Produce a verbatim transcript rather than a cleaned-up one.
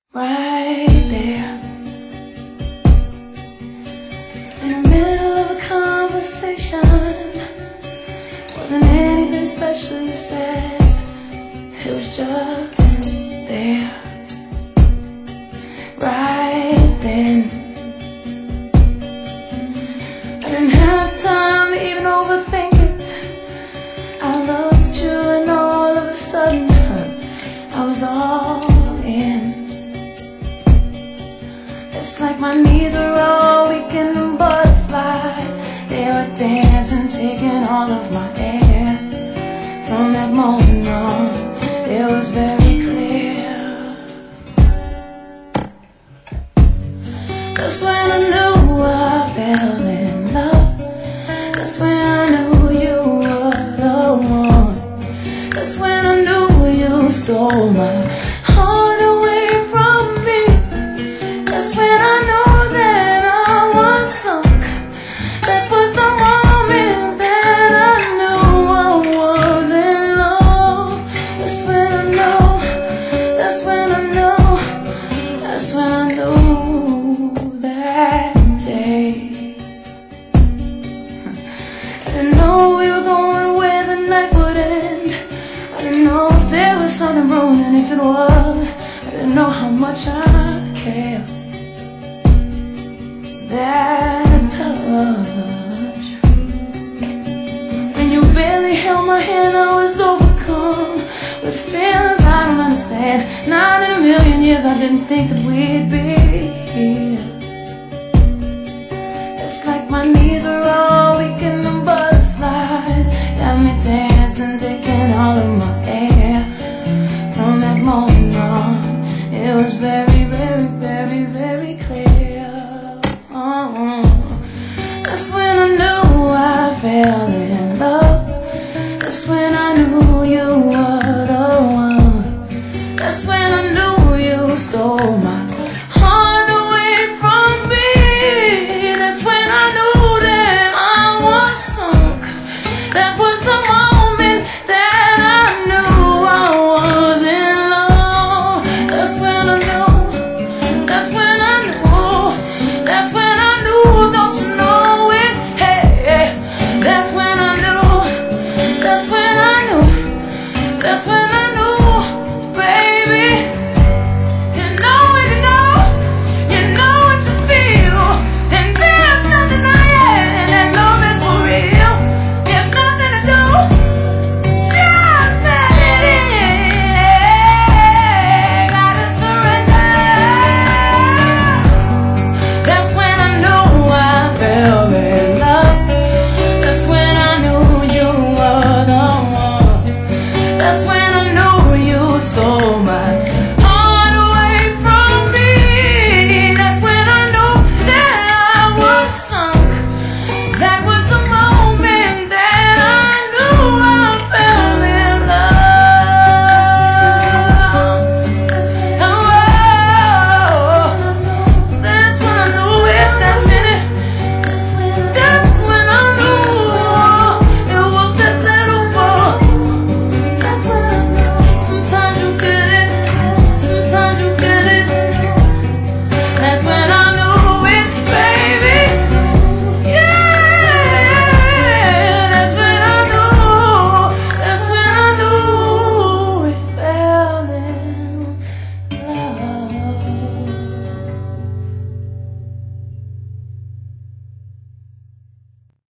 Right there, in the middle of a conversation. Wasn't anything special you said, it was just there. Right then, I didn't have time to even overthink it. I looked at you and all of a sudden I was all in. It's like my knees were all weak and butterflies. They were dancing, taking all of my air. From that moment on, it was very clear. That's when I knew I fell in love. That's when I knew you were the one. That's when I knew you stole my heart away from me. That's when I knew that I was sunk. That was the moment that I knew I was in love. That's when I know, that's when I know, that's when I knew that day. I didn't know we were going where the night would end. I didn't know if there was something wrong, and if it was, I didn't know how much I cared. That touch, when you barely held my hand, I was overcome with feelings I don't understand. Not in a million years I didn't think that we'd be here. It's like my knees are all weak and the butterflies got me dancing, taking all of my air. From that moment on, it was very, very, very, very clear. That's when I knew I fell in love. That's when I knew you were the one. That's when I knew you stole my